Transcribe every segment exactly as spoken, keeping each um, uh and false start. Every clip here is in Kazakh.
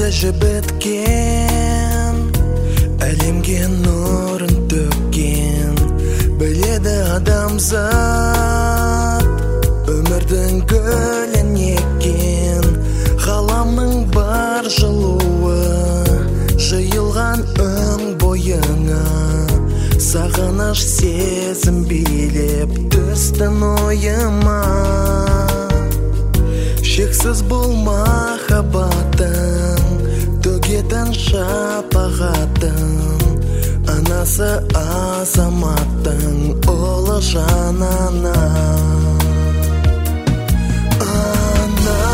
жібіткен, әлемге нұрын төккен, біледі адамзат өмірдің гүлін еккен. Ғаламның бар жылуы жиылған өң бойыңа, сағыныш сезім билеп түстің ойыма. Шексіз бұл махаббатың, төгетін шапағатың, анасы азаматтың ұлы жанана. Ана,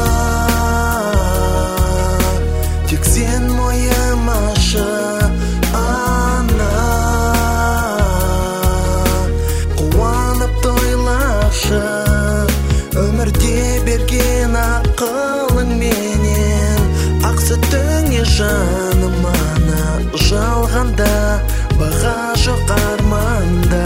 тек сен мойымашы, ана, қуанып тойлашы, өмірде берген ақылың менен, ақ сүтіңе жаным ана, жалғанда баға жоқ арманда.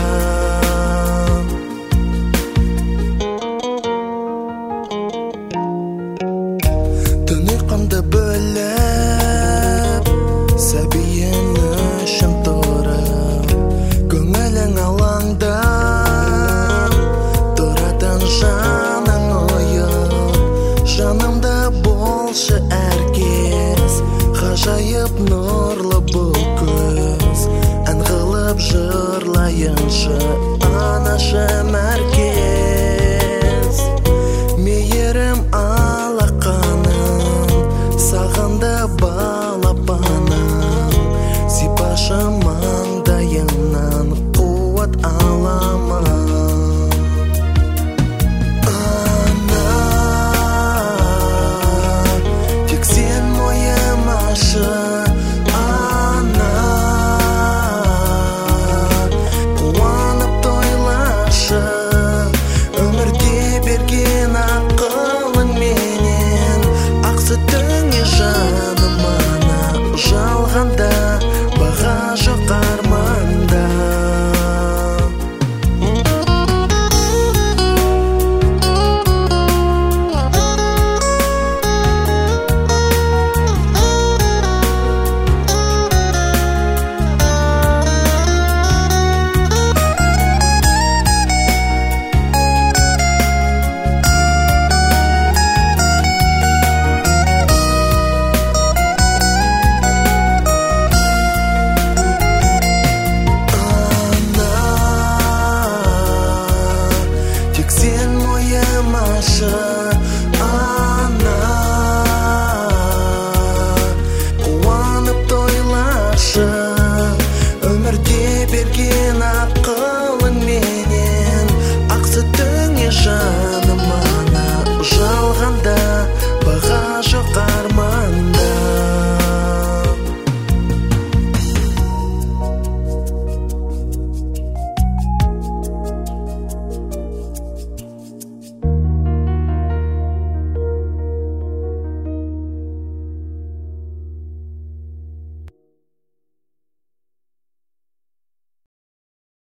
Түн ұйқымды бөліп, сәбиің үшін тұрып, көңілің алаңда тұратын жаның ойып. Жанымда болшы әркез, ғажайып нұрлы бұл көз, ән қылып жырлайыншы анашы